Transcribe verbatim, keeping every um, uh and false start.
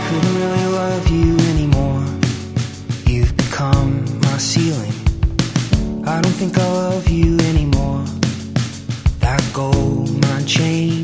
couldn't really love you anymore. You've become my ceiling. I don't think I love you anymore. That gold mine chain